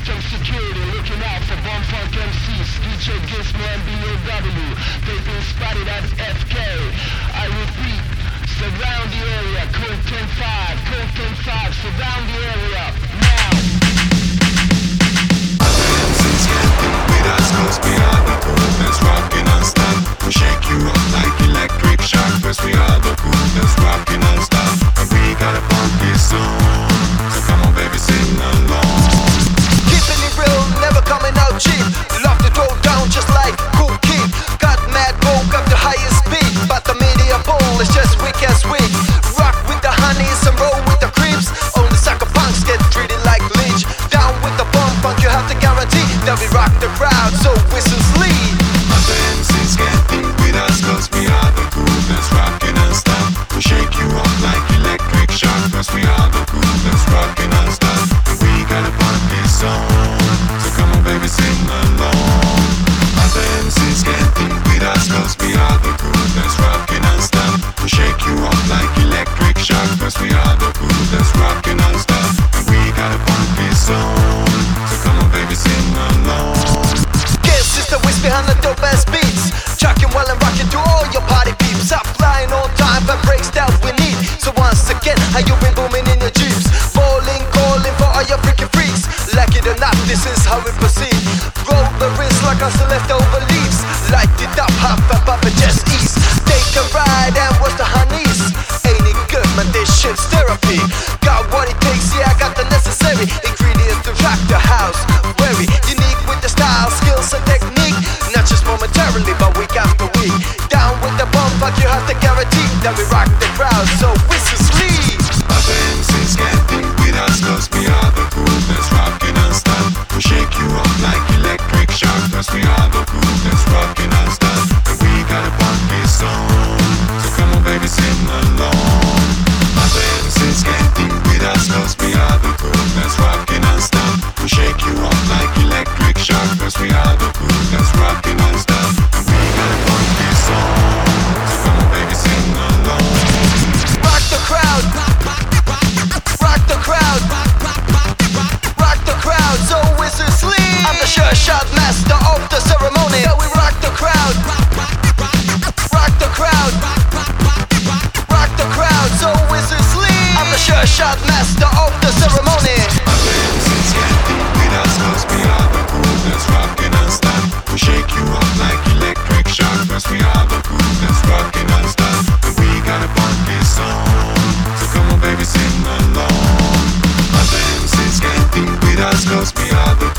Phantom security looking out for bumfunk MCs, DJ Gizmo and BOW. They've been spotted at FK. I repeat, surround the area. Code 10-5, code 10-5, surround the area now. MCs can't think with us 'cause we are the coolest, rocking non-stop. We shake you up like electric shock 'cause we are the coolest, rocking non-stop. And we got a funky song, so come on baby, sing along. Keeping it real, never coming out cheap. Love to throw down just like Cool Kid. Got mad broke up the highest speed, but the media bowl is just weak as weak. Rock with the honeys and roll with the creeps. Only sucker punks get treated like leech. Down with the bum funk, you have to guarantee that we rock the crowd, so whistles lead. Other MCs can't think with us 'cause we are the coolest, rocking non-stop. We shake you up like electric shock 'cause we are the coolest, rocking non-stop. And we got a funky song, so come on baby, sing along. Other MCs can't think with us 'cause we are the coolest, rocking non-stop. We shake you up like electric shock 'cause we are the coolest, rocking non-stop. And we got a funky song, so come on baby, sing along. Guess it's the whiz behind the dope ass beats. Chucking while I'm rocking to all your party peeps. Up flying on time for breaks that we need. So once again, how you been booming in your jeeps? Bowling, calling for all your freaking freaks. Like it or not, this is how we proceed. Roll the wrist like us the leftover leaves. Light it up, hop up and just ease. Take a ride and watch the honeys. Ain't it good, man, this shit's therapy. Got what it takes, yeah, I got the necessary ingredients to rock the house. Very unique with the style, skills and technique. Not just momentarily, but week after week. Down with the bump, but you have to guarantee that we rock the crowd, so whistles lead. Other MCs can't think with us 'cause we are the coolest, rocking non-stop. We shake you up like electric shock 'cause we are the coolest, rocking non-stop. And we got a funky song, so come on baby, sing along. Other MCs can't think with us 'cause we are the coolest, rocking non-stop. We shake you up like electric shock 'cause we are the coolest, rocking non-stop. And we got a funky song, so come on baby, sing along. Rock the crowd, rock the crowd, rock the crowd, so whistles lead. I'm the sure shot master of the ceremony. So we rock the crowd, rock the crowd, rock the crowd, so whistles lead. I'm the sure shot master of the ceremony. Other MCs can't think with us 'cause we are the coolest, rocking non-stop. We shake you up like electric shock 'cause we are the coolest, rocking non-stop. And we got a funky song, so come on baby, sing along. Other MCs can't think with us 'cause we are the